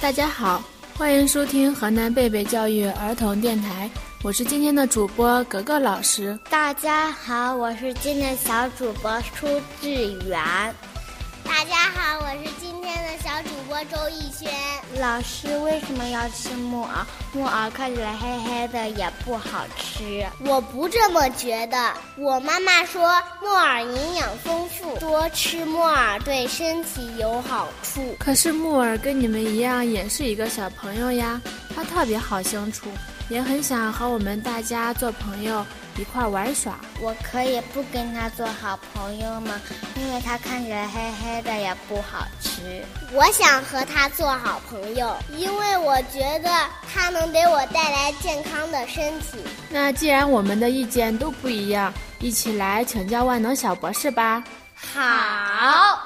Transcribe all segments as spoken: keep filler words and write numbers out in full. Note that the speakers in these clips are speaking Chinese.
大家好，欢迎收听河南贝贝教育儿童电台，我是今天的主播格格老师。 大家好，我是今天的小主播舒志远。 大家好，我是今天的小主播周逸轩。 老师，为什么要吃木耳？木耳看起来黑黑的，也不好吃。 我不这么觉得，我妈妈说木耳营养丰富，多吃木耳对身体有好处。 可是木耳跟你们一样，也是一个小朋友呀，他特别好相处，也很想和我们大家做朋友，一块玩耍。 我可以不跟他做好朋友吗？因为他看起来黑黑的，也不好吃。 我想和他做好朋友，因为我觉得他能给我带来健康的身体。 那既然我们的意见都不一样，一起来请教万能小博士吧。 好。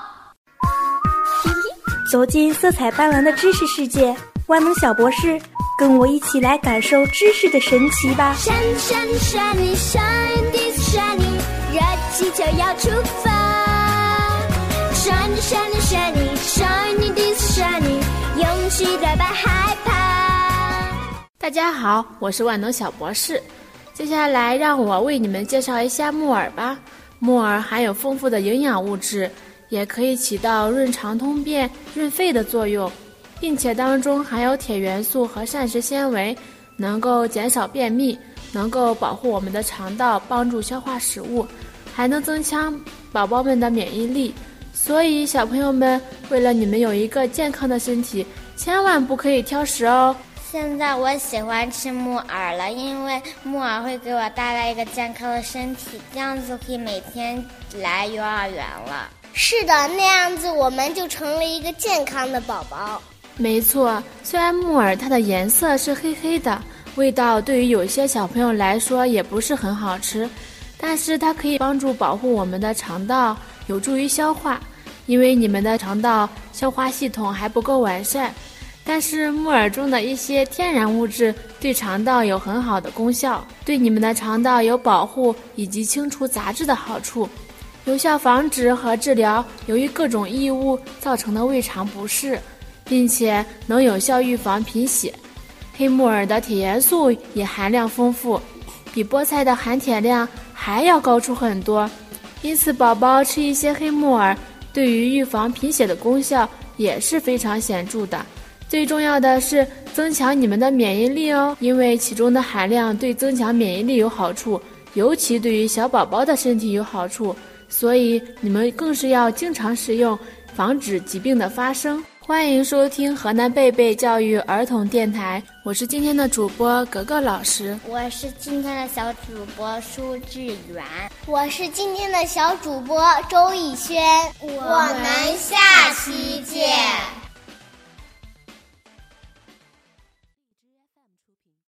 走进色彩斑斓的知识世界，万能小博士，跟我一起来感受知识的神奇吧。 闪闪闪你 shine this shining， 热气球要出发。闪闪你闪你 shine this shining， 勇气代表害怕。 大家好，我是万能小博士。接下来让我为你们介绍一下木耳吧。木耳含有丰富的营养物质，也可以起到润肠通便、润肺的作用，并且当中含有铁元素和膳食纤维，能够减少便秘，能够保护我们的肠道，帮助消化食物，还能增强宝宝们的免疫力。所以小朋友们，为了你们有一个健康的身体，千万不可以挑食哦。 现在我喜欢吃木耳了，因为木耳会给我带来一个健康的身体，这样子可以每天来幼儿园了。 是的，那样子我们就成了一个健康的宝宝。 没错，虽然木耳它的颜色是黑黑的，味道对于有些小朋友来说也不是很好吃，但是它可以帮助保护我们的肠道，有助于消化。因为你们的肠道消化系统还不够完善，但是木耳中的一些天然物质对肠道有很好的功效，对你们的肠道有保护以及清除杂质的好处，有效防止和治疗由于各种异物造成的胃肠不适，并且能有效预防贫血。黑木耳的铁元素也含量丰富，比菠菜的含铁量还要高出很多，因此宝宝吃一些黑木耳对于预防贫血的功效也是非常显著的。最重要的是增强你们的免疫力哦，因为其中的含量对增强免疫力有好处，尤其对于小宝宝的身体有好处，所以你们更是要经常食用，防止疾病的发生。欢迎收听河南贝贝教育儿童电台，我是今天的主播格格老师。 我是今天的小主播舒志远。 我是今天的小主播周逸轩。 我们下期见。